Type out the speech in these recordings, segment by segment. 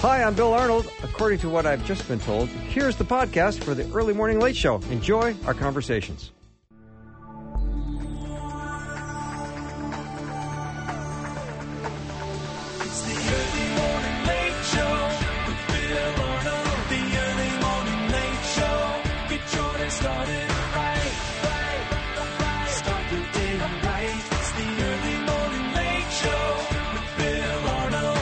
Hi, I'm Bill Arnold. According to what I've just been told, here's the podcast for the Early Morning Late Show. Enjoy our conversations. It's the Early Morning Late Show with Bill Arnold. The Early Morning Late Show. Get your day started right. Start your day right. It's the Early Morning Late Show with Bill Arnold.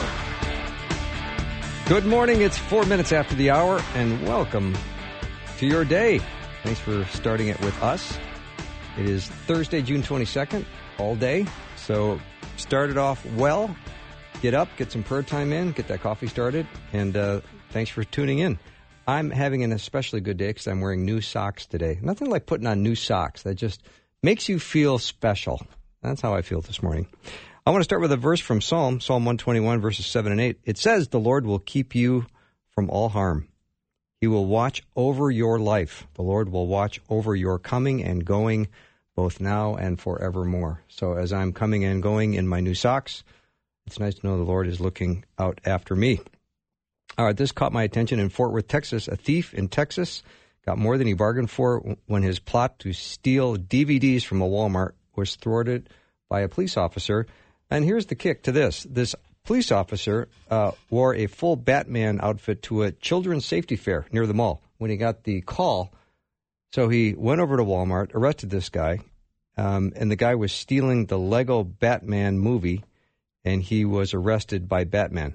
Good morning. It's 4 minutes after the hour, and welcome to your day. Thanks for starting it with us. It is Thursday, June 22nd, all day. So start it off well. Get up, get some prayer time in, get that coffee started, and thanks for tuning in. I'm having an especially good day because I'm wearing new socks today. Nothing like putting on new socks. That just makes you feel special. That's how I feel this morning. I want to start with a verse from Psalm 121, verses 7 and 8. It says, "The Lord will keep you from all harm. He will watch over your life. The Lord will watch over your coming and going, both now and forevermore." So as I'm coming and going in my new socks, it's nice to know the Lord is looking out after me. All right, this caught my attention in Fort Worth, Texas. A thief in Texas got more than he bargained for when his plot to steal DVDs from a Walmart was thwarted by a police officer. And here's the kick to this. This police officer wore a full Batman outfit to a children's safety fair near the mall when he got the call. So he went over to Walmart, arrested this guy, and the guy was stealing the Lego Batman movie, and he was arrested by Batman.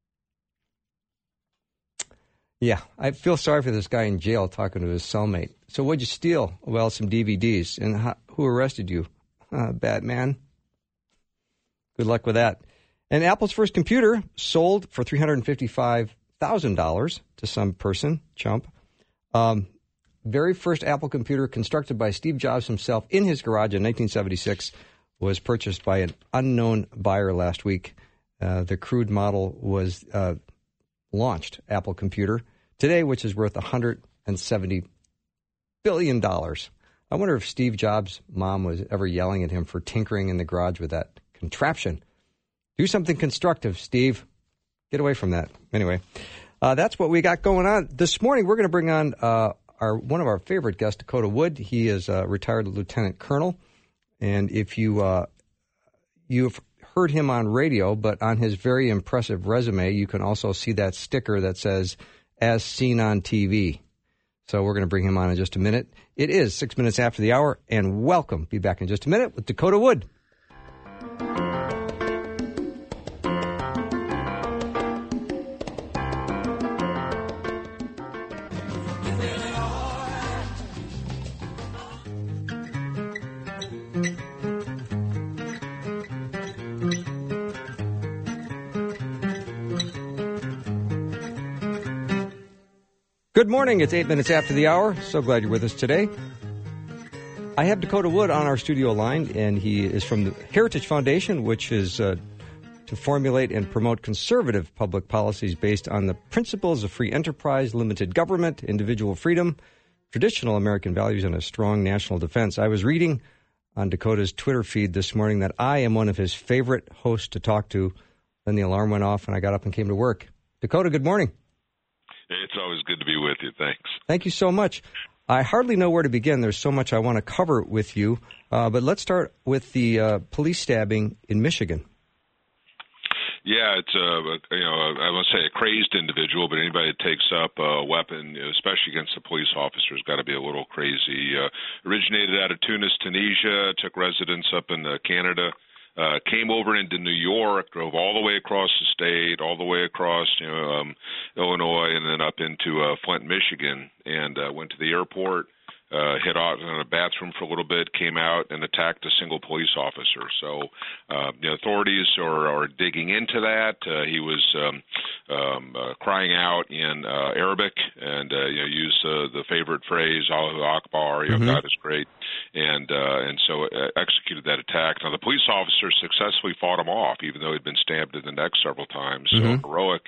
Yeah, I feel sorry for this guy in jail talking to his cellmate. So what'd you steal? Well, some DVDs. And who arrested you? Batman. Good luck with that. And Apple's first computer sold for $355,000 to some person, chump. Very first Apple computer constructed by Steve Jobs himself in his garage in 1976 was purchased by an unknown buyer last week. The crude model was launched, Apple computer, today, which is worth $170 billion. I wonder if Steve Jobs' mom was ever yelling at him for tinkering in the garage with that contraption. Do something constructive, Steve. Get away from that. Anyway, that's what we got going on. This morning, we're going to bring on one of our favorite guests, Dakota Wood. He is a retired lieutenant colonel. And if you've heard him on radio, but on his very impressive resume, you can also see that sticker that says, "As seen on TV." So we're going to bring him on in just a minute. It is 6 minutes after the hour, and welcome. Be back in just a minute with Dakota Wood. Good morning. It's 8 minutes after the hour. So glad you're with us today. I have Dakota Wood on our studio line, and he is from the Heritage Foundation, which is to formulate and promote conservative public policies based on the principles of free enterprise, limited government, individual freedom, traditional American values, and a strong national defense. I was reading on Dakota's Twitter feed this morning that I am one of his favorite hosts to talk to. Then the alarm went off, and I got up and came to work. Dakota, good morning. It's always good to be with you. Thanks. Thank you so much. I hardly know where to begin. There's so much I want to cover with you. But let's start with the police stabbing in Michigan. Yeah, it's I won't say a crazed individual, but anybody that takes up a weapon, especially against a police officer, has got to be a little crazy. Originated out of Tunis, Tunisia, took residence up in Canada. Came over into New York, drove all the way across the state, all the way across Illinois, and then up into Flint, Michigan, and went to the airport, hid out in a bathroom for a little bit, came out and attacked a single police officer. So the authorities are digging into that. He was crying out in Arabic and used the favorite phrase, Allahu Akbar, God is great. And so executed that attack. Now, the police officer successfully fought him off, even though he'd been stabbed in the neck several times. So heroic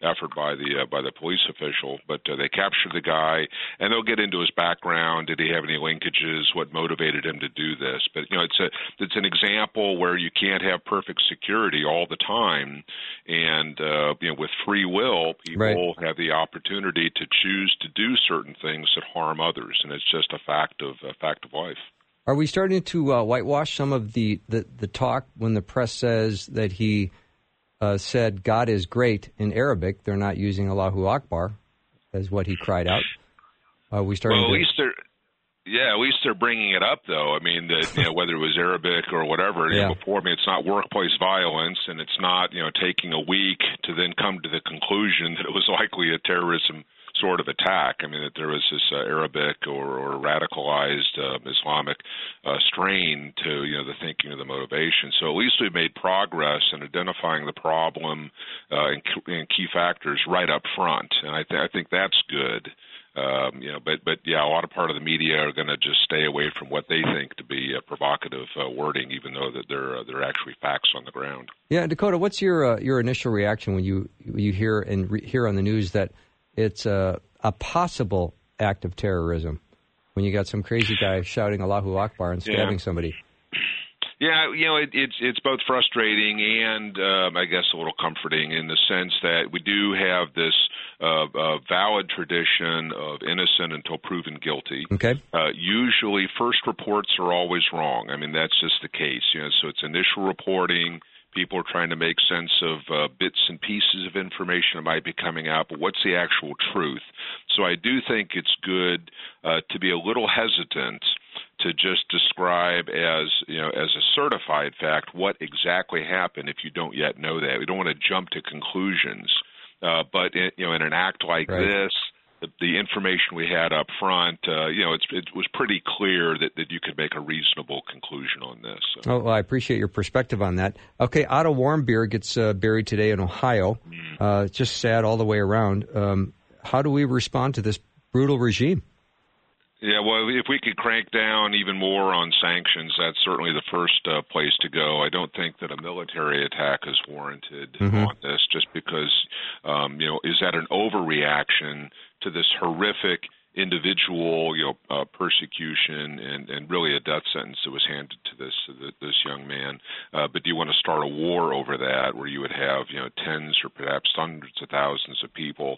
effort by the police official. But they capture the guy, and they'll get into his background. Did he have any linkages? What motivated him to do this? But it's an example where you can't have perfect security all the time, and with free will, people have the opportunity to choose to do certain things that harm others, and it's just a fact of life. Are we starting to whitewash some of the talk when the press says that he said God is great in Arabic? They're not using Allahu Akbar as what he cried out. Are we starting at least they're bringing it up, though. I mean, that whether it was Arabic or whatever, before, I mean, it's not workplace violence, and it's not, taking a week to then come to the conclusion that it was likely a terrorism sort of attack. I mean, that there was this Arabic or radicalized Islamic strain to, the thinking of the motivation. So at least we've made progress in identifying the problem and key factors right up front, and I think that's good. But a lot of part of the media are going to just stay away from what they think to be provocative wording, even though that they're actually facts on the ground. Yeah, Dakota, what's your initial reaction when you hear hear on the news that it's a possible act of terrorism when you got some crazy guy shouting Allahu Akbar and stabbing somebody? Yeah, it's both frustrating and I guess a little comforting in the sense that we do have this valid tradition of innocent until proven guilty. Okay. Usually, first reports are always wrong. I mean, that's just the case. So it's initial reporting. People are trying to make sense of bits and pieces of information that might be coming out, but what's the actual truth? So I do think it's good to be a little hesitant to just describe as a certified fact what exactly happened if you don't yet know that. We don't want to jump to conclusions, but in an act like this, the information we had up front, it was pretty clear that you could make a reasonable conclusion on this. So. Oh, well, I appreciate your perspective on that. Okay, Otto Warmbier gets buried today in Ohio. Just sad all the way around. How do we respond to this brutal regime? Yeah, well, if we could crank down even more on sanctions, that's certainly the first place to go. I don't think that a military attack is warranted on this, just because, is that an overreaction to this horrific individual, persecution and really a death sentence that was handed to this young man? But do you want to start a war over that, where you would have tens or perhaps hundreds of thousands of people?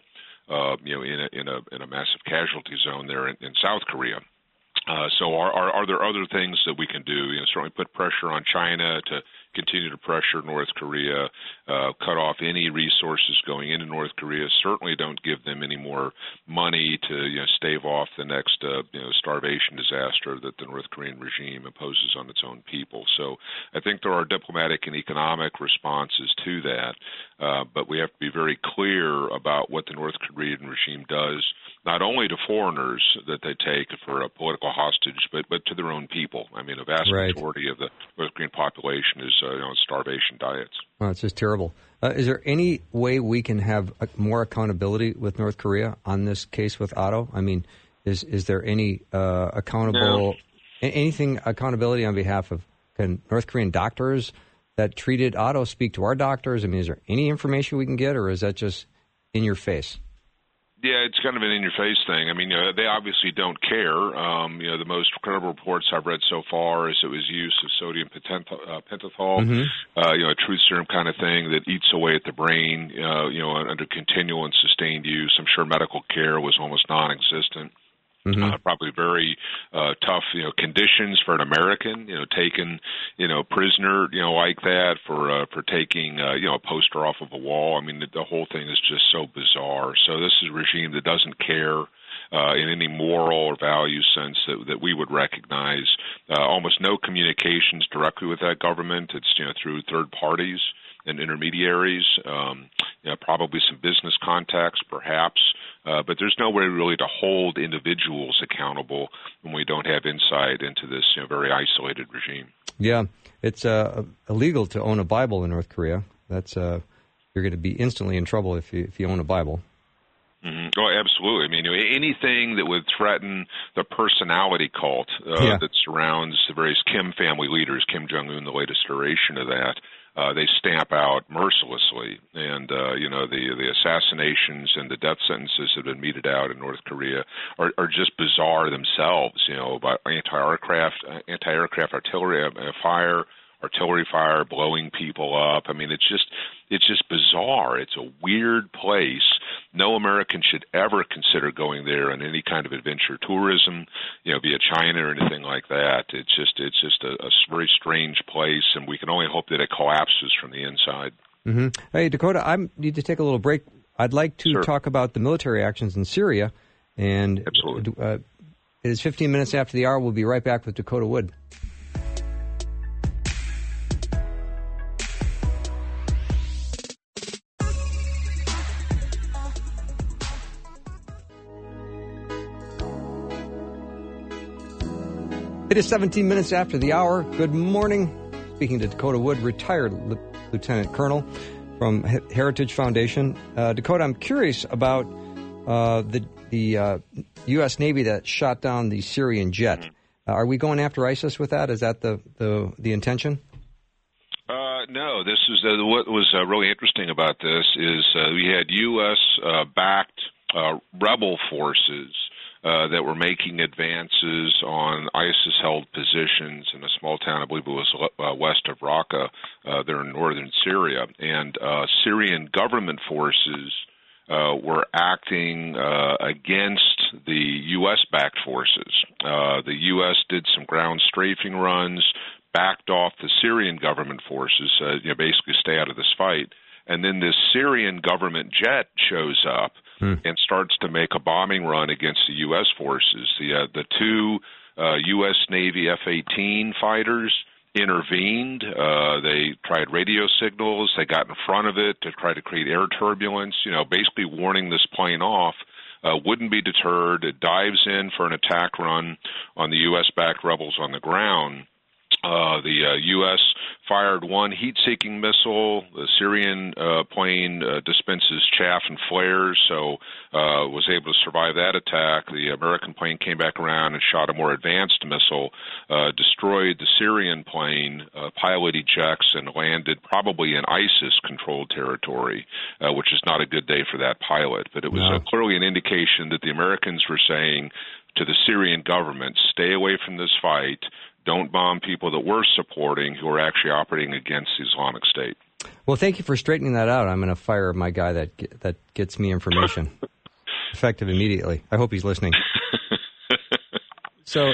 In a massive casualty zone there in South Korea. So are there other things that we can do? Certainly put pressure on China to continue to pressure North Korea, cut off any resources going into North Korea. Certainly don't give them any more money to stave off the next starvation disaster that the North Korean regime imposes on its own people. So I think there are diplomatic and economic responses to that, but we have to be very clear about what the North Korean regime does, not only to foreigners that they take for a political hostage, but to their own people. I mean, a vast majority of the North Korean population is on starvation diets. Oh, it's just terrible. Is there any way we can have more accountability with North Korea on this case with Otto? I mean, is there any accountability on behalf of North Korean doctors that treated Otto speak to our doctors? I mean, is there any information we can get, or is that just in your face? Yeah, it's kind of an in-your-face thing. I mean, they obviously don't care. The most credible reports I've read so far is it was use of sodium pentothal, a truth serum kind of thing that eats away at the brain, under continual and sustained use. I'm sure medical care was almost non-existent. Probably very tough, conditions for an American, taken, prisoner, like that for taking, a poster off of a wall. I mean, the whole thing is just so bizarre. So this is a regime that doesn't care in any moral or value sense that we would recognize. Almost no communications directly with that government. It's, through third parties and intermediaries, probably some business contacts, perhaps, but there's no way really to hold individuals accountable when we don't have insight into this very isolated regime. Yeah, it's illegal to own a Bible in North Korea. That's you're going to be instantly in trouble if you own a Bible. Oh, absolutely. I mean, anything that would threaten the personality cult that surrounds the various Kim family leaders, Kim Jong-un, the latest iteration of that, they stamp out mercilessly. And, the assassinations and the death sentences that have been meted out in North Korea are just bizarre themselves, by anti-aircraft artillery fire blowing people up. I mean, it's just bizarre. It's a weird place. No American should ever consider going there on any kind of adventure tourism, via China or anything like that. It's just a very strange place, and we can only hope that it collapses from the inside. Mm-hmm. Hey, Dakota, I need to take a little break. I'd like to talk about the military actions in Syria. And absolutely. It is 15 minutes after the hour. We'll be right back with Dakota Wood. It is 17 minutes after the hour. Good morning. Speaking to Dakota Wood, retired Lieutenant Colonel from Heritage Foundation. Dakota, I'm curious about the U.S. Navy that shot down the Syrian jet. Are we going after ISIS with that? Is that the intention? No. This is what was really interesting about this is we had U.S. backed rebel forces that were making advances on ISIS-held positions in a small town, I believe it was west of Raqqa, there in northern Syria. And Syrian government forces were acting against the U.S.-backed forces. The U.S. did some ground strafing runs, backed off the Syrian government forces, basically stay out of this fight. And then this Syrian government jet shows up and starts to make a bombing run against the U.S. forces. The two U.S. Navy F-18 fighters intervened. They tried radio signals. They got in front of it to try to create air turbulence, basically warning this plane off. Wouldn't be deterred. It dives in for an attack run on the U.S.-backed rebels on the ground. The U.S. fired one heat-seeking missile. The Syrian plane dispenses chaff and flares, so was able to survive that attack. The American plane came back around and shot a more advanced missile, destroyed the Syrian plane, pilot ejects, and landed probably in ISIS-controlled territory, which is not a good day for that pilot. But it was clearly an indication that the Americans were saying to the Syrian government, stay away from this fight. Don't bomb people that we're supporting who are actually operating against the Islamic State. Well, thank you for straightening that out. I'm going to fire my guy that gets me information effective immediately. I hope he's listening. So,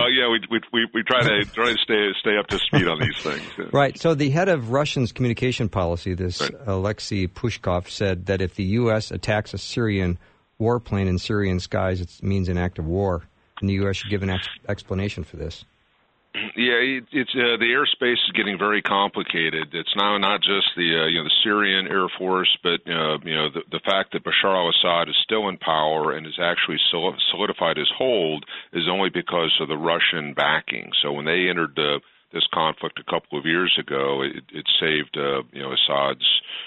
we try to stay up to speed on these things. Yeah. Right. So the head of Russia's communication policy, Alexei Pushkov, said that if the U.S. attacks a Syrian warplane in Syrian skies, it means an act of war, and the U.S. should give an explanation for this. Yeah, it's the airspace is getting very complicated. It's now not just the Syrian Air Force, but the fact that Bashar al-Assad is still in power and has actually solidified his hold is only because of the Russian backing. So when they entered this conflict a couple of years ago, it saved Assad's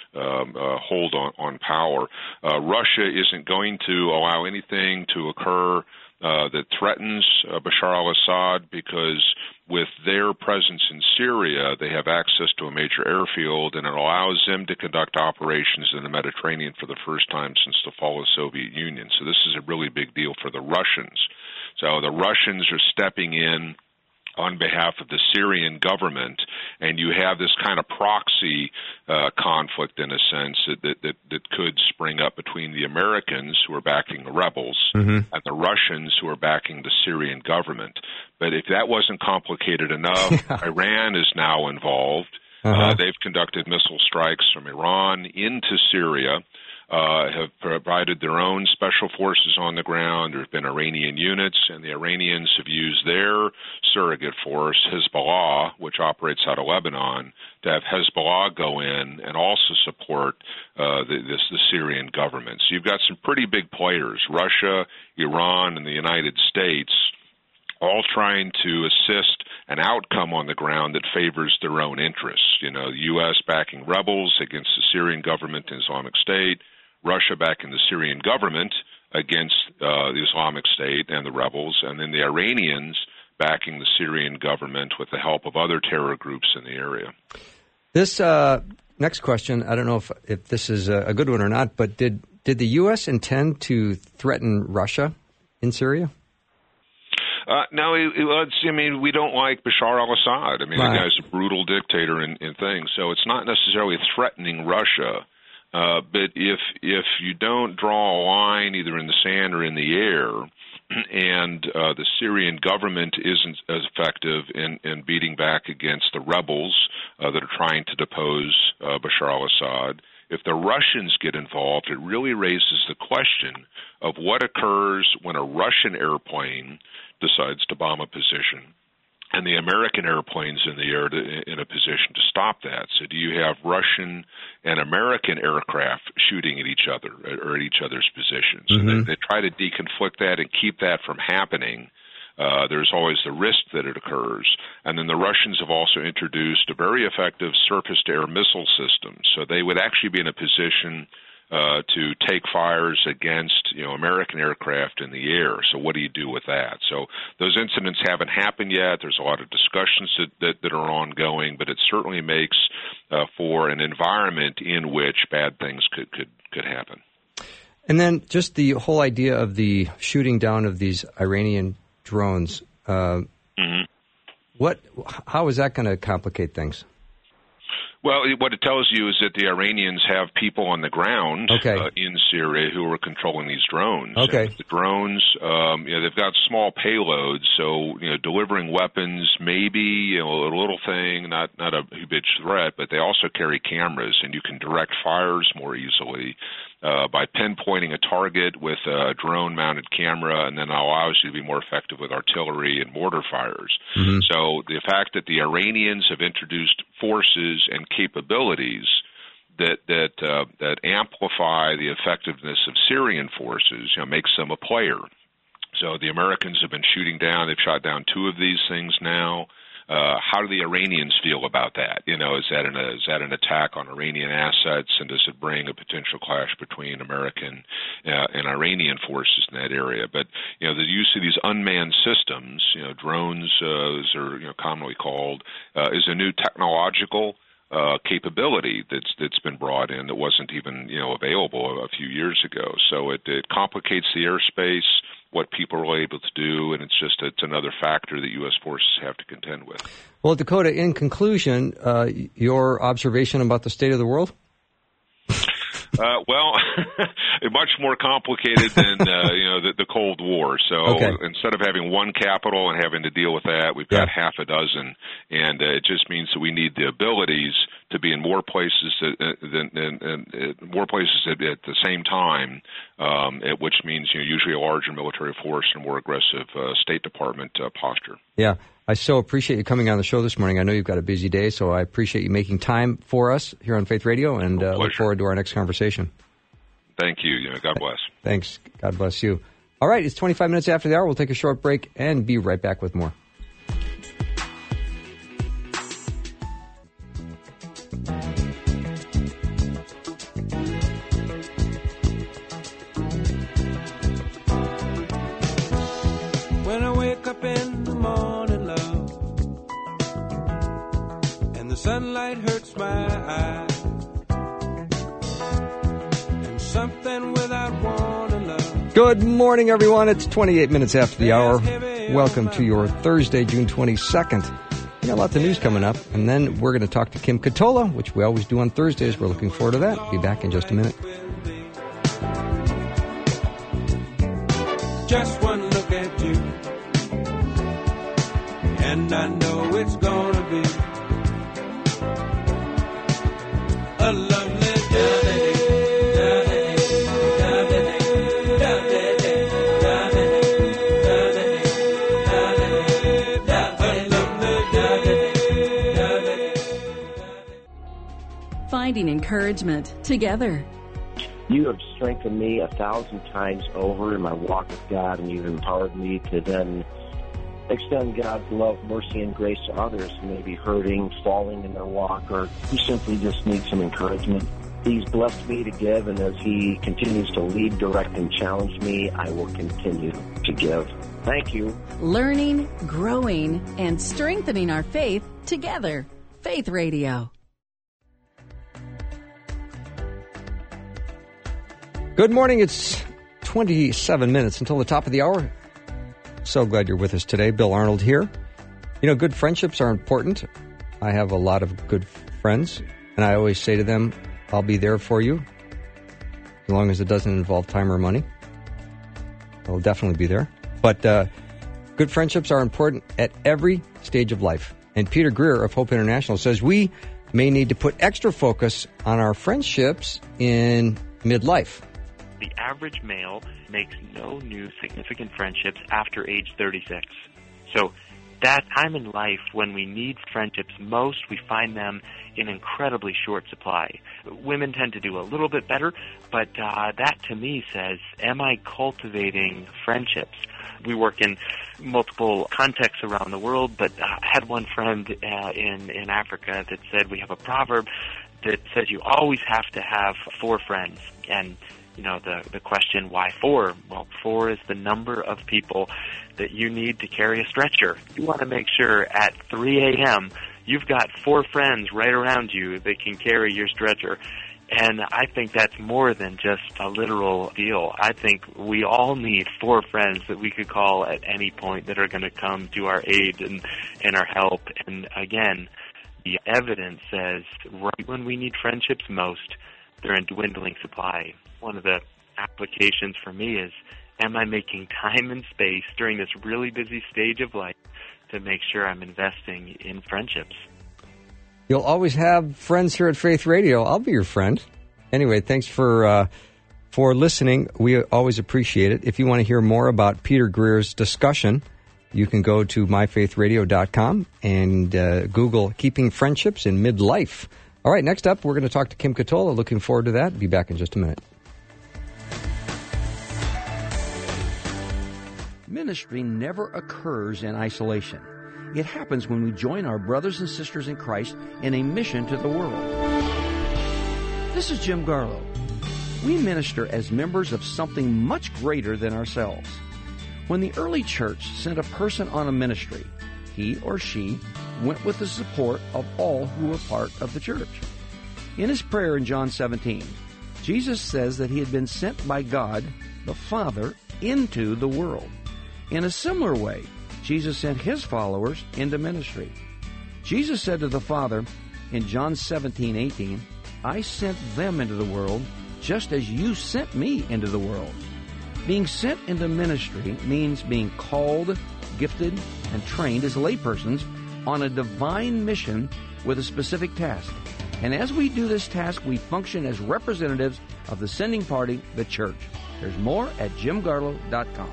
hold on power. Russia isn't going to allow anything to occur that threatens Bashar al-Assad because with their presence in Syria, they have access to a major airfield, and it allows them to conduct operations in the Mediterranean for the first time since the fall of the Soviet Union. So this is a really big deal for the Russians. So the Russians are stepping in on behalf of the Syrian government, and you have this kind of proxy conflict, in a sense, that could spring up between the Americans, who are backing the rebels, and the Russians, who are backing the Syrian government. But if that wasn't complicated enough, Iran is now involved. They've conducted missile strikes from Iran into Syria, have provided their own special forces on the ground. There have been Iranian units, and the Iranians have used their surrogate force, Hezbollah, which operates out of Lebanon, to have Hezbollah go in and also support the Syrian government. So you've got some pretty big players, Russia, Iran, and the United States, all trying to assist an outcome on the ground that favors their own interests. The U.S. backing rebels against the Syrian government and Islamic State, Russia backing the Syrian government against the Islamic State and the rebels, and then the Iranians backing the Syrian government with the help of other terror groups in the area. This next question, I don't know if this is a good one or not, but did the U.S. intend to threaten Russia in Syria? No, we don't like Bashar al-Assad. I mean, Right. The guy's a brutal dictator in things, so it's not necessarily threatening Russia. But if you don't draw a line either in the sand or in the air, and the Syrian government isn't as effective in beating back against the rebels that are trying to depose Bashar al-Assad, if the Russians get involved, it really raises the question of what occurs when a Russian airplane decides to bomb a position and the American airplanes in the air in a position to stop that. So do you have Russian and American aircraft shooting at each other or at each other's positions? Mm-hmm. And they try to deconflict that and keep that from happening. There's always the risk that it occurs. And then the Russians have also introduced a very effective surface-to-air missile system. So they would actually be in a position to take fires against, American aircraft in the air. So what do you do with that? So those incidents haven't happened yet. There's a lot of discussions that are ongoing, but it certainly makes for an environment in which bad things could happen. And then just the whole idea of the shooting down of these Iranian drones. Mm-hmm. How is that going to complicate things? Well, what it tells you is that the Iranians have people on the ground in Syria who are controlling these drones. Okay. And the drones, they've got small payloads, so delivering weapons may be a little thing, not a huge threat, but they also carry cameras, and you can direct fires more easily by pinpointing a target with a drone-mounted camera, and then it allows you to be more effective with artillery and mortar fires. Mm-hmm. So the fact that the Iranians have introduced forces and capabilities that amplify the effectiveness of Syrian forces, makes them a player. So the Americans have been shooting down. They've shot down 2 of these things now. How do the Iranians feel about that? Is that an attack on Iranian assets, and does it bring a potential clash between American and Iranian forces in that area? But the use of these unmanned systems, drones, as they're commonly called, is a new technological capability that's been brought in that wasn't even available a few years ago. So it complicates the airspace, what people are able to do, and it's another factor that U.S. forces have to contend with. Well, Dakota, in conclusion, your observation about the state of the world? Well, much more complicated than the Cold War. So instead of having one capital and having to deal with that, we've got half a dozen, and it just means that we need the abilities to be in more places at the same time, which means usually a larger military force and more aggressive State Department posture. Yeah. I so appreciate you coming on the show this morning. I know you've got a busy day, so I appreciate you making time for us here on Faith Radio, and look forward to our next conversation. Thank you. God bless. Thanks. God bless you. All right, it's 25 minutes after the hour. We'll take a short break and be right back with more. When I wake up in the morning, love, and the sunlight hurts my eyes, and something without warning, love. Good morning, everyone. It's 28 minutes after the hour. Welcome to your Thursday, June 22nd. We got lots of news coming up, and then we're going to talk to Kim Katola, which we always do on Thursdays. We're looking forward to that. Be back in just a minute. Just one look at you, and I know it's gonna be a lovely day. Finding encouragement together. You have strengthened me 1,000 times over in my walk with God, and you've empowered me to then extend God's love, mercy, and grace to others who may be hurting, falling in their walk, or who simply just need some encouragement. He's blessed me to give, and as He continues to lead, direct, and challenge me, I will continue to give. Thank you. Learning, growing, and strengthening our faith together. Faith Radio. Good morning. It's 27 minutes until the top of the hour. So glad you're with us today. Bill Arnold here. You know, good friendships are important. I have a lot of good friends, and I always say to them, I'll be there for you as long as it doesn't involve time or money. I'll definitely be there. But good friendships are important at every stage of life. And Peter Greer of Hope International says we may need to put extra focus on our friendships in midlife. The average male makes no new significant friendships after age 36. So that time in life when we need friendships most, we find them in incredibly short supply. Women tend to do a little bit better, but that to me says, am I cultivating friendships? We work in multiple contexts around the world, but I had one friend in Africa that said we have a proverb that says you always have to have 4 friends. And you know, the question, why 4? Well, 4 is the number of people that you need to carry a stretcher. You want to make sure at 3 a.m. you've got 4 friends right around you that can carry your stretcher. And I think that's more than just a literal deal. I think we all need 4 friends that we could call at any point that are going to come to our aid and our help. And again, the evidence says right when we need friendships most, they're in dwindling supply. One of the applications for me is, am I making time and space during this really busy stage of life to make sure I'm investing in friendships? You'll always have friends here at Faith Radio. I'll be your friend. Anyway, thanks for listening. We always appreciate it. If you want to hear more about Peter Greer's discussion, you can go to myfaithradio.com and Google Keeping Friendships in Midlife. All right, next up, we're going to talk to Kim Katola. Looking forward to that. Be back in just a minute. Ministry never occurs in isolation. It happens when we join our brothers and sisters in Christ in a mission to the world. This is Jim Garlow. We minister as members of something much greater than ourselves. When the early church sent a person on a ministry, he or she went with the support of all who were part of the church. In his prayer in John 17, Jesus says that he had been sent by God, the Father, into the world. In a similar way, Jesus sent his followers into ministry. Jesus said to the Father in John 17:18, I sent them into the world just as you sent me into the world. Being sent into ministry means being called, gifted, and trained as laypersons on a divine mission with a specific task. And as we do this task, we function as representatives of the sending party, the church. There's more at jimgarlow.com.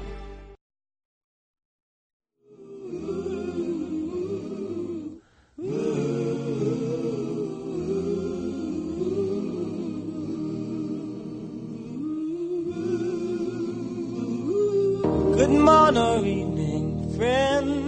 Good morning, evening, friends.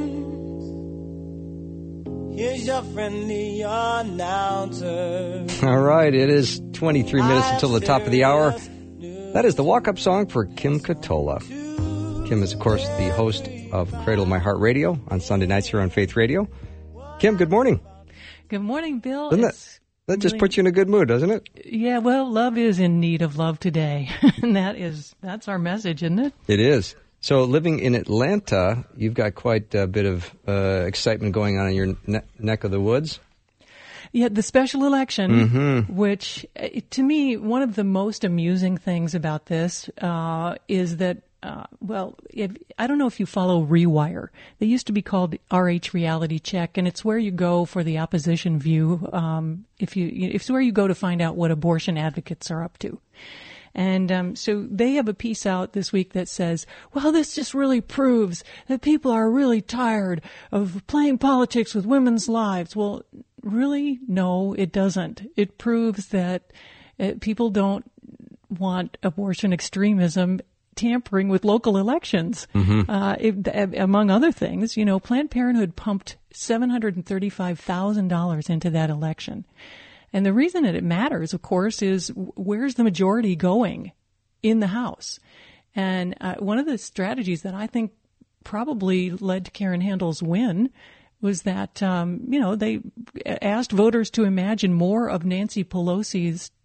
Here's your friendly announcer. All right, it is 23 minutes until the top of the hour. That is the walk-up song for Kim Katola. Kim is, of course, the host of Cradle My Heart Radio on Sunday nights here on Faith Radio. Kim, good morning. Good morning, Bill. That just puts you in a good mood, doesn't it? Yeah, well, love is in need of love today. And that's our message, isn't it? It is. So living in Atlanta, you've got quite a bit of excitement going on in your neck of the woods. Yeah, the special election, which to me, one of the most amusing things about this is that, I don't know if you follow Rewire. They used to be called RH Reality Check, and it's where you go for the opposition view. It's where you go to find out what abortion advocates are up to. And so they have a piece out this week that says, well, this just really proves that people are really tired of playing politics with women's lives. Well, really? No, it doesn't. It proves that people don't want abortion extremism tampering with local elections. Among other things, Planned Parenthood pumped $735,000 into that election. And the reason that it matters, of course, is where's the majority going in the House? And one of the strategies that I think probably led to Karen Handel's win was that, they asked voters to imagine more of Nancy Pelosi's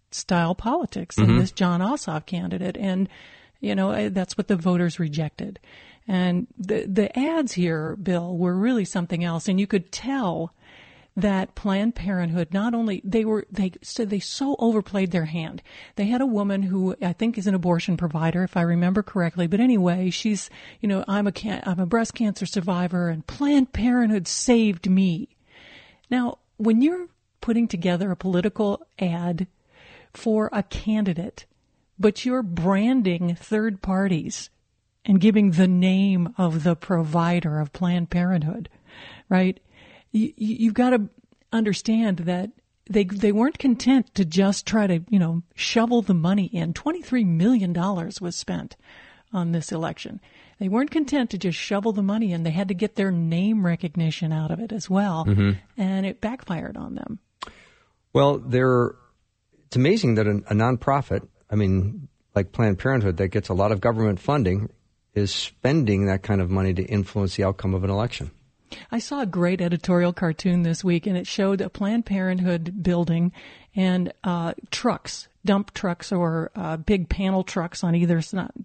style politics in this John Ossoff candidate. And, that's what the voters rejected. And the ads here, Bill, were really something else. And you could tell that Planned Parenthood, not only they so overplayed their hand. They had a woman who I think is an abortion provider, if I remember correctly. But anyway, she's, I'm a breast cancer survivor, and Planned Parenthood saved me. Now, when you're putting together a political ad for a candidate, but you're branding third parties and giving the name of the provider of Planned Parenthood, right? You've got to understand that they weren't content to just try to, shovel the money in. $23 million was spent on this election. They weren't content to just shovel the money in. They had to get their name recognition out of it as well, and it backfired on them. Well, it's amazing that a nonprofit, like Planned Parenthood, that gets a lot of government funding, is spending that kind of money to influence the outcome of an election. I saw a great editorial cartoon this week, and it showed a Planned Parenthood building and trucks, dump trucks or big panel trucks on either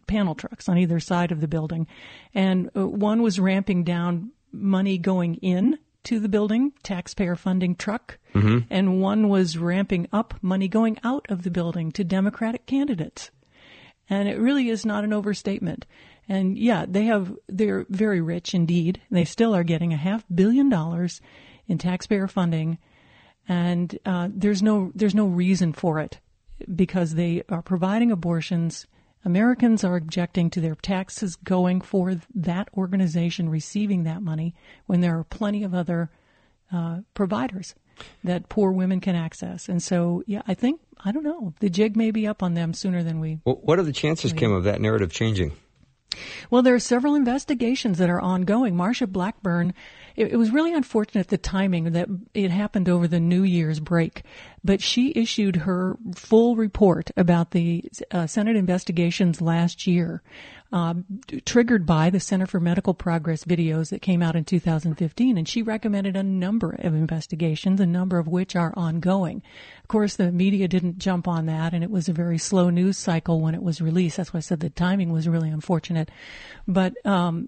side of the building. And one was ramping down money going in to the building, taxpayer funding truck, and one was ramping up money going out of the building to Democratic candidates. And it really is not an overstatement. And yeah, they're very rich indeed. They still are getting $500 million in taxpayer funding, and there's no reason for it because they are providing abortions. Americans are objecting to their taxes going for that organization receiving that money when there are plenty of other providers that poor women can access. And so, yeah, I don't know, the jig may be up on them sooner than we. Well, what are the chances, Kim, of that narrative changing? Well, there are several investigations that are ongoing. Marsha Blackburn, it was really unfortunate the timing that it happened over the New Year's break, but she issued her full report about the Senate investigations last year, triggered by the Center for Medical Progress videos that came out in 2015, and she recommended a number of investigations, a number of which are ongoing. Of course, the media didn't jump on that, and it was a very slow news cycle when it was released. That's why I said the timing was really unfortunate. But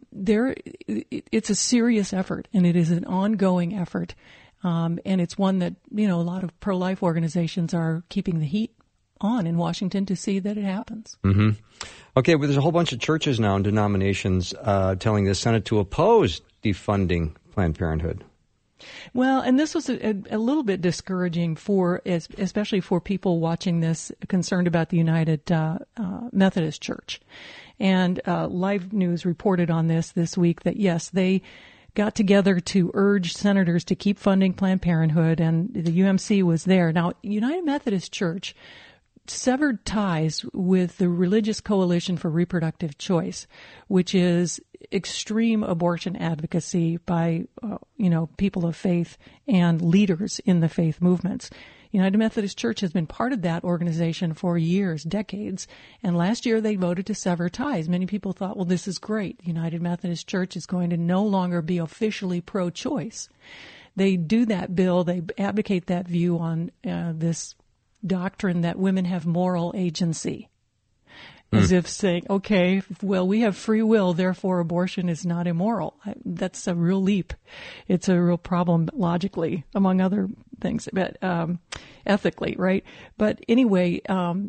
it's a serious effort, and it is an ongoing effort, and it's one that, a lot of pro-life organizations are keeping the heat on in Washington to see that it happens. Okay, well, there's a whole bunch of churches now and denominations telling the Senate to oppose defunding Planned Parenthood. Well, and this was a little bit discouraging especially for people watching this concerned about the United Methodist Church. And Live News reported on this week that, yes, they got together to urge senators to keep funding Planned Parenthood, and the UMC was there. Now, United Methodist Church severed ties with the Religious Coalition for Reproductive Choice, which is extreme abortion advocacy by, people of faith and leaders in the faith movements. United Methodist Church has been part of that organization for years, decades, and last year they voted to sever ties. Many people thought, well, this is great. United Methodist Church is going to no longer be officially pro-choice. They do that bill, they advocate that view on this doctrine that women have moral agency, as if saying, okay, well, we have free will, therefore abortion is not immoral. That's a real leap. It's a real problem logically, among other things, but ethically, right? But anyway,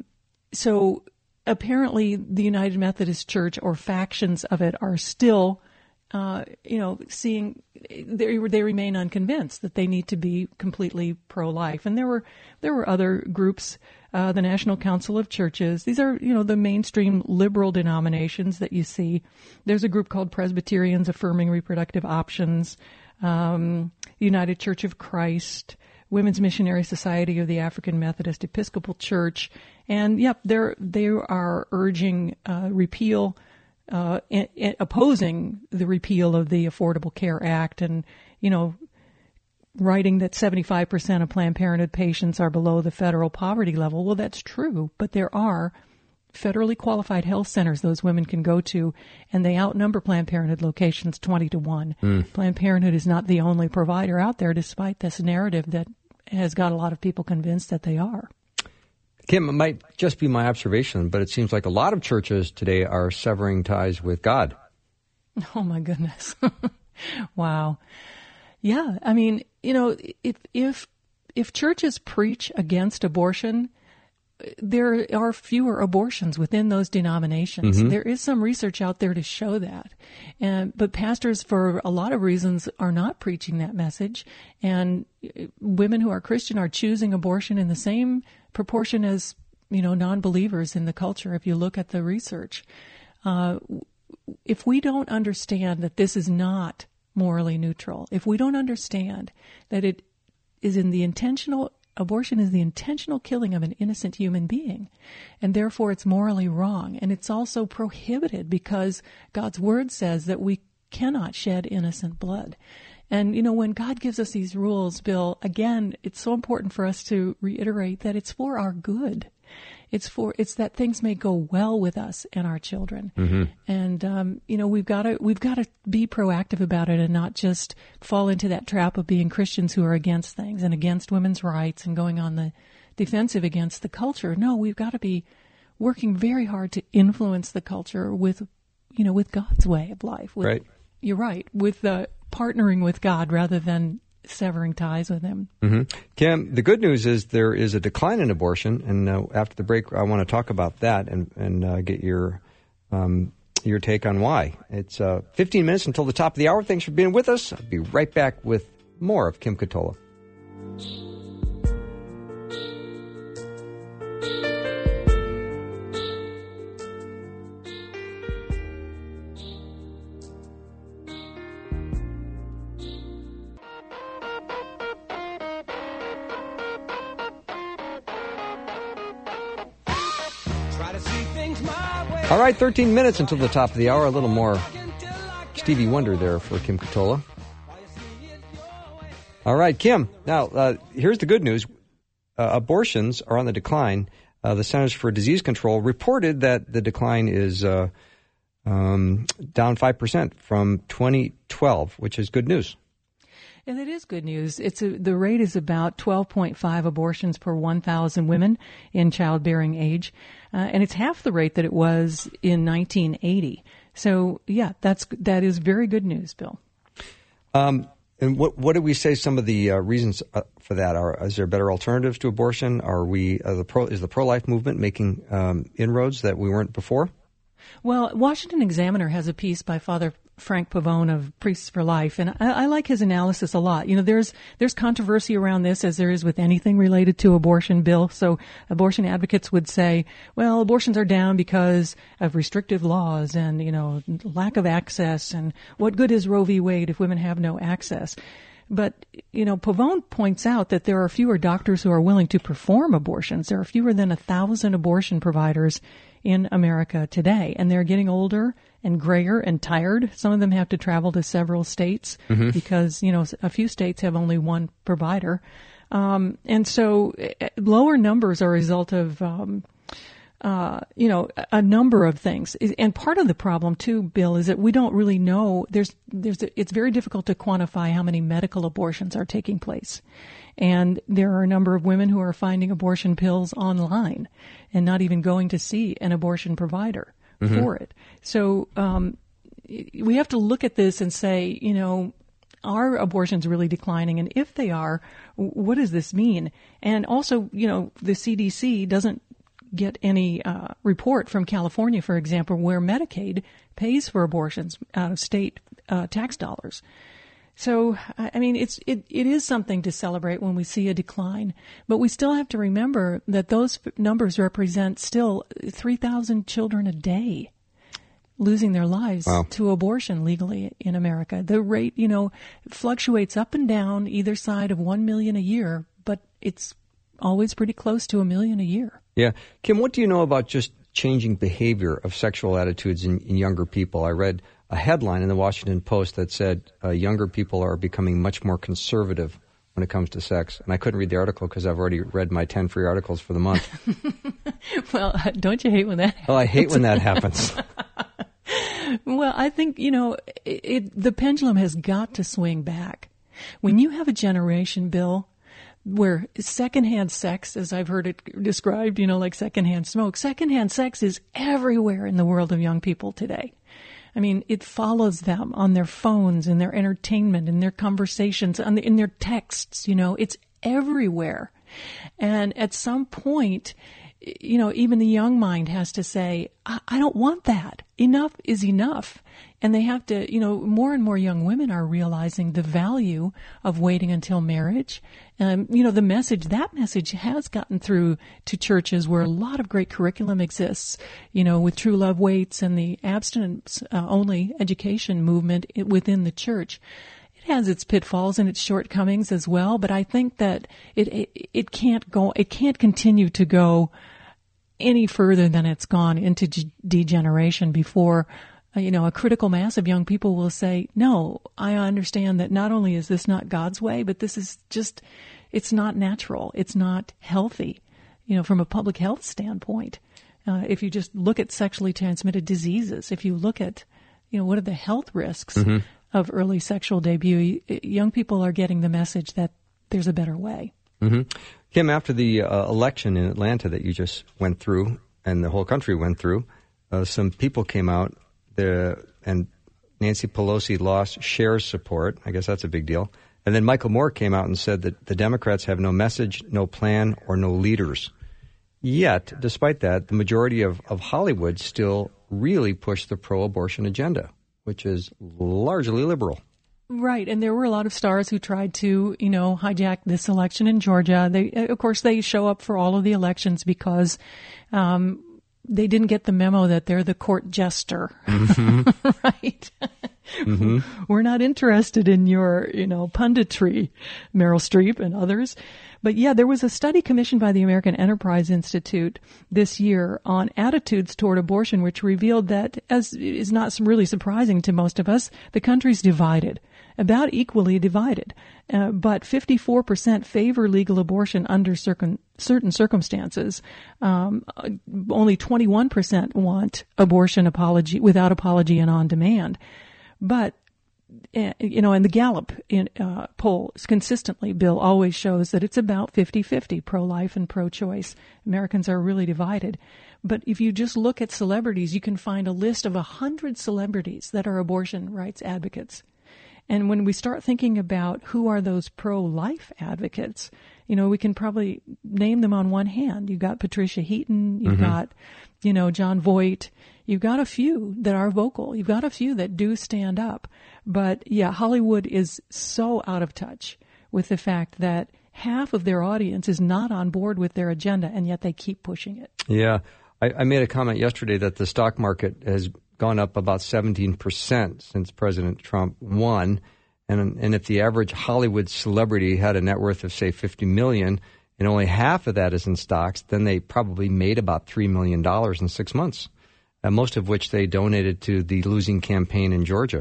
so apparently the United Methodist Church or factions of it are still seeing they remain unconvinced that they need to be completely pro-life. And there were other groups, the National Council of Churches. These are, the mainstream liberal denominations that you see. There's a group called Presbyterians Affirming Reproductive Options, United Church of Christ, Women's Missionary Society of the African Methodist Episcopal Church. And yep, they are urging repeal, opposing the repeal of the Affordable Care Act, and, writing that 75% of Planned Parenthood patients are below the federal poverty level. Well, that's true, but there are federally qualified health centers those women can go to, and they outnumber Planned Parenthood locations 20-1. Planned Parenthood is not the only provider out there, despite this narrative that has got a lot of people convinced that they are. Kim, it might just be my observation, but it seems like a lot of churches today are severing ties with God. Oh, my goodness. Wow. Yeah. I mean, if churches preach against abortion, there are fewer abortions within those denominations. There is some research out there to show that. But pastors, for a lot of reasons, are not preaching that message. And women who are Christian are choosing abortion in the same proportion as, non-believers in the culture, if you look at the research. If we don't understand that this is not morally neutral, if we don't understand that it is abortion is the intentional killing of an innocent human being, and therefore it's morally wrong, and it's also prohibited because God's word says that we cannot shed innocent blood. And, when God gives us these rules, Bill, again, it's so important for us to reiterate that it's for our good. It's that things may go well with us and our children. And, we've got to be proactive about it and not just fall into that trap of being Christians who are against things and against women's rights and going on the defensive against the culture. No, we've got to be working very hard to influence the culture with God's way of life. Right. You're right. With partnering with God rather than severing ties with him. Kim, the good news is there is a decline in abortion, and after the break, I want to talk about that and get your take on why. It's 15 minutes until the top of the hour. Thanks for being with us. I'll be right back with more of Kim Katola. All right, 13 minutes until the top of the hour. A little more Stevie Wonder there for Kim Katola. All right, Kim. Now, here's the good news. Abortions are on the decline. The Centers for Disease Control reported that the decline is down 5% from 2012, which is good news. And it is good news. The rate is about 12.5 abortions per 1,000 women in childbearing age, and it's half the rate that it was in 1980. So, yeah, that is very good news, Bill. And what do we say some of the reasons for that are? Is there better alternatives to abortion? Is the pro-life movement making inroads that we weren't before? Well, Washington Examiner has a piece by Father Frank Pavone of Priests for Life, and I like his analysis a lot. There's controversy around this, as there is with anything related to abortion, Bill. So abortion advocates would say, well, abortions are down because of restrictive laws and, lack of access, and what good is Roe v. Wade if women have no access? But, Pavone points out that there are fewer doctors who are willing to perform abortions. There are fewer than 1,000 abortion providers in America today, and they're getting older and grayer and tired. Some of them have to travel to several states because, a few states have only one provider. And so lower numbers are a result of, a number of things. And part of the problem too, Bill, is that we don't really know. It's very difficult to quantify how many medical abortions are taking place. And there are a number of women who are finding abortion pills online and not even going to see an abortion provider for it. So we have to look at this and say, are abortions really declining? And if they are, what does this mean? And also, the CDC doesn't get any report from California, for example, where Medicaid pays for abortions out of state tax dollars. So, I mean, it is something to celebrate when we see a decline, but we still have to remember that those numbers represent still 3,000 children a day losing their lives to abortion legally in America. The rate, fluctuates up and down either side of 1 million a year, but it's always pretty close to 1 million a year. Yeah. Kim, what do you know about just changing behavior of sexual attitudes in younger people? I read a headline in the Washington Post that said younger people are becoming much more conservative when it comes to sex. And I couldn't read the article because I've already read my 10 free articles for the month. Well, don't you hate when that happens? Well, I hate when that happens. Well, I think, the pendulum has got to swing back. When you have a generation, Bill, where secondhand sex, as I've heard it described, like secondhand smoke, secondhand sex is everywhere in the world of young people today. I mean, it follows them on their phones, in their entertainment, in their conversations, in their texts, it's everywhere. And at some point, even the young mind has to say, I don't want that. Enough is enough. And they have to, more and more young women are realizing the value of waiting until marriage. The message has gotten through to churches where a lot of great curriculum exists, with True Love Waits and the abstinence only education movement within the church. It has its pitfalls and its shortcomings as well, but I think that it can't continue to go any further than it's gone into degeneration before a critical mass of young people will say, no, I understand that not only is this not God's way, but this is just, it's not natural. It's not healthy, from a public health standpoint. If you just look at sexually transmitted diseases, if you look at, what are the health risks of early sexual debut, young people are getting the message that there's a better way. Mm-hmm. Kim, after the election in Atlanta that you just went through and the whole country went through, some people came out there, and Nancy Pelosi lost Cher's support. I guess that's a big deal. And then Michael Moore came out and said that the Democrats have no message, no plan, or no leaders. Yet, despite that, the majority of Hollywood still really push the pro-abortion agenda, which is largely liberal. Right, and there were a lot of stars who tried to, hijack this election in Georgia. They show up for all of the elections because they didn't get the memo that they're the court jester, right? Mm-hmm. We're not interested in your, punditry, Meryl Streep and others. But yeah, there was a study commissioned by the American Enterprise Institute this year on attitudes toward abortion, which revealed that, as is not really surprising to most of us, the country's divided, about equally divided. But 54% favor legal abortion under certain circumstances. Only 21% want abortion without apology and on demand. But and the Gallup poll consistently, Bill, always shows that it's about 50-50, pro-life and pro-choice. Americans are really divided. But if you just look at celebrities, you can find a list of 100 celebrities that are abortion rights advocates. And when we start thinking about who are those pro-life advocates, we can probably name them on one hand. You've got Patricia Heaton, you've got, John Voight. You've got a few that are vocal. You've got a few that do stand up. But yeah, Hollywood is so out of touch with the fact that half of their audience is not on board with their agenda, and yet they keep pushing it. Yeah. I made a comment yesterday that the stock market has gone up about 17% since President Trump won. And if the average Hollywood celebrity had a net worth of, say, $50 million, and only half of that is in stocks, then they probably made about $3 million in 6 months, most of which they donated to the losing campaign in Georgia.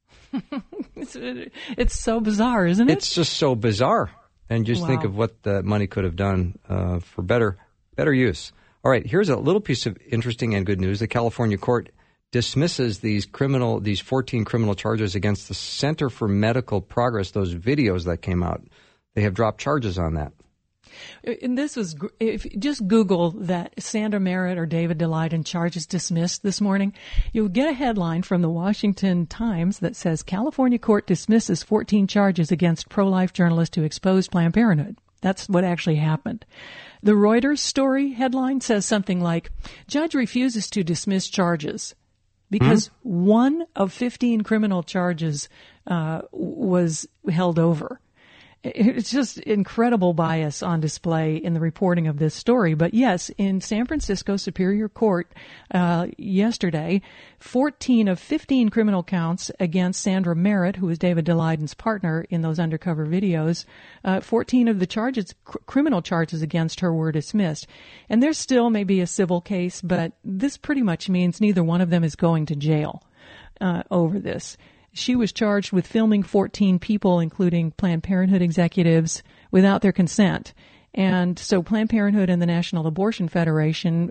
It's so bizarre, isn't it? It's just so bizarre. And just think of what the money could have done for better use. All right, here's a little piece of interesting and good news. The California court dismisses these 14 criminal charges against the Center for Medical Progress, those videos that came out. They have dropped charges on that. And this was, if just Google that Sandra Merritt or David Daleiden charges dismissed this morning, you'll get a headline from the Washington Times that says California court dismisses 14 charges against pro-life journalist who exposed Planned Parenthood. That's what actually happened. The Reuters story headline says something like, judge refuses to dismiss charges because one of 15 criminal charges was held over. It's just incredible bias on display in the reporting of this story. But yes, in San Francisco Superior Court yesterday, 14 of 15 criminal counts against Sandra Merritt, who was David Daleiden's partner in those undercover videos, 14 of the charges, criminal charges against her were dismissed. And there still may be a civil case, but this pretty much means neither one of them is going to jail over this. She was charged with filming 14 people, including Planned Parenthood executives, without their consent. And so Planned Parenthood and the National Abortion Federation,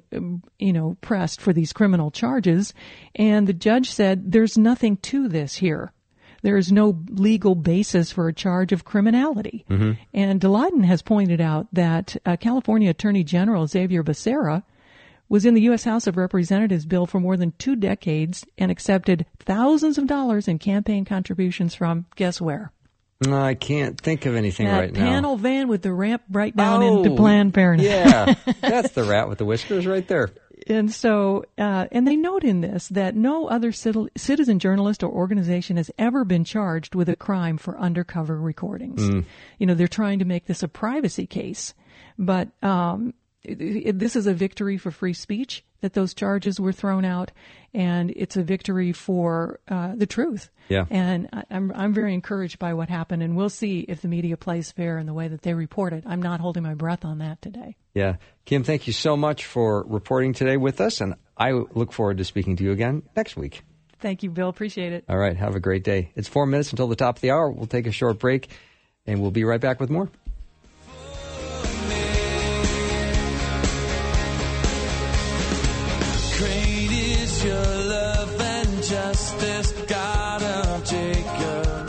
pressed for these criminal charges. And the judge said, there's nothing to this here. there is no legal basis for a charge of criminality. Mm-hmm. And Daleiden has pointed out that California Attorney General Xavier Becerra was in the U.S. House of Representatives bill for more than 2 decades and accepted thousands of dollars in campaign contributions from, guess where? I can't think of anything that right now. panel van with the ramp right down into Planned Parenthood. Yeah, that's the rat with the whiskers right there. And so, and they note in this that no other citizen journalist or organization has ever been charged with a crime for undercover recordings. You know, they're trying to make this a privacy case, but this is a victory for free speech that those charges were thrown out, and it's a victory for the truth. Yeah. And I'm very encouraged by what happened, and we'll see if the media plays fair in the way that they report it. I'm not holding my breath on that today. Yeah. Kim, thank you so much for reporting today with us, and I look forward to speaking to you again next week. Thank you, Bill. Appreciate it. All right. Have a great day. It's 4 minutes until the top of the hour. We'll take a short break, and we'll be right back with more. Great is your love and justice, God of Jacob.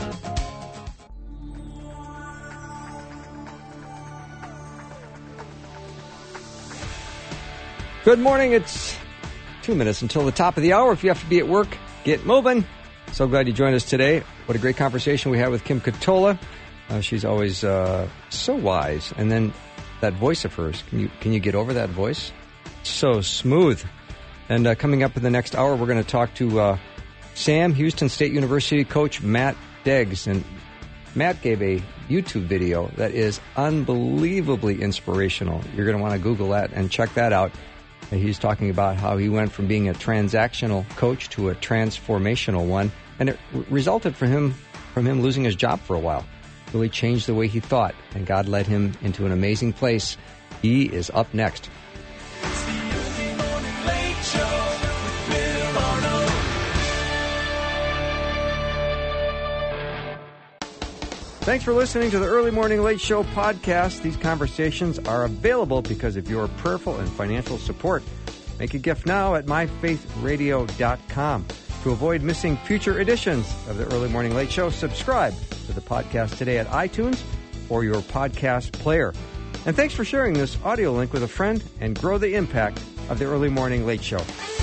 Good morning. It's 2 minutes until the top of the hour. If you have to be at work, get moving. So glad you joined us today. What a great conversation we had with Kim Katola. She's always so wise. And then that voice of hers, can you get over that voice? So smooth. And coming up in the next hour, we're going to talk to Sam Houston State University coach Matt Deggs. And Matt gave a YouTube video that is unbelievably inspirational. You're going to want to Google that and check that out. And he's talking about how he went from being a transactional coach to a transformational one. And it resulted from him losing his job for a while. Really changed the way he thought. And God led him into an amazing place. He is up next. It's the Early Morning Late Show with Bill Arnold. Thanks for listening to the Early Morning Late Show podcast. These conversations are available because of your prayerful and financial support. Make a gift now at myfaithradio.com. To avoid missing future editions of the Early Morning Late Show, subscribe to the podcast today at iTunes or your podcast player. And thanks for sharing this audio link with a friend and grow the impact of the Early Morning Late Show.